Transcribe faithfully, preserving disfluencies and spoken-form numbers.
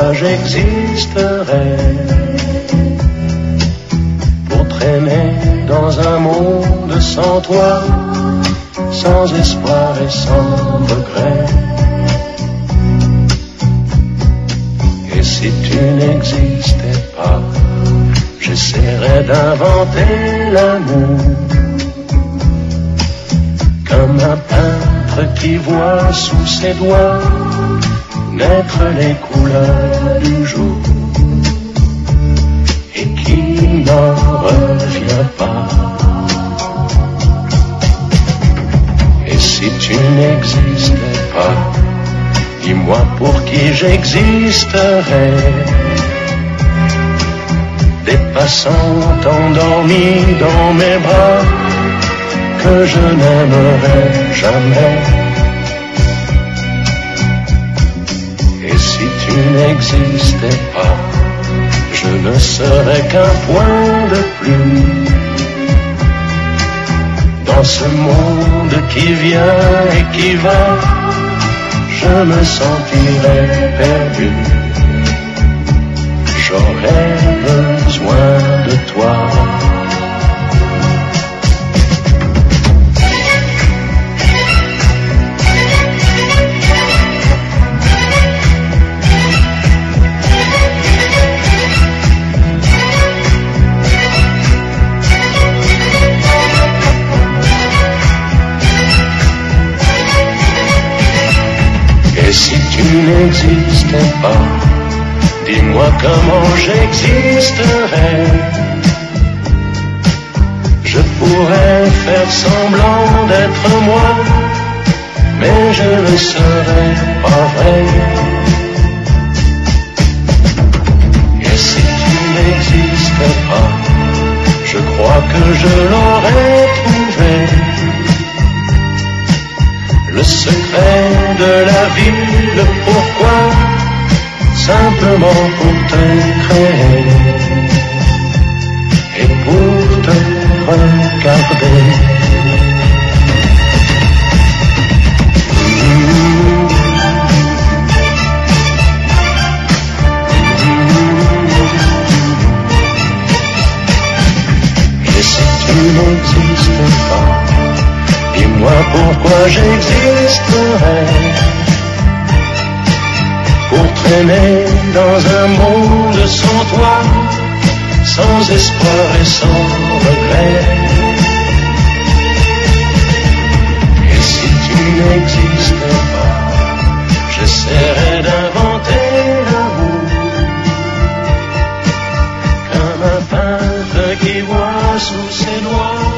toi j'existerais, pour traîner dans un monde sans toi, sans espoir et sans regret. Et si tu n'existais pas, j'essaierais d'inventer l'amour, comme un peintre qui voit sous ses doigts naître les couleurs du jour et qui n'en revient pas. Et si tu n'existais pas, dis-moi pour qui j'existerais. Des passants endormis dans mes bras que je n'aimerais jamais. Et si tu n'existais pas, je ne serais qu'un point de plus dans ce monde qui vient et qui va. Je me sentirais perdu, j'aurais besoin de toi. Et si tu n'existais pas, dis-moi comment j'existerais. Je pourrais faire semblant d'être moi, mais je ne serais pas vrai. Et si tu n'existais pas, je crois que je l'aurais trouvé. Le secret de la vie, le pourquoi, simplement pour te créer et pour te regarder. Et si tu n'existes pas, dis-moi pourquoi j'existerais, pour traîner dans un monde sans toi, sans espoir et sans regret. Et si tu n'existais pas, j'essaierais d'inventer l'amour, comme un peintre qui voit sous ses doigts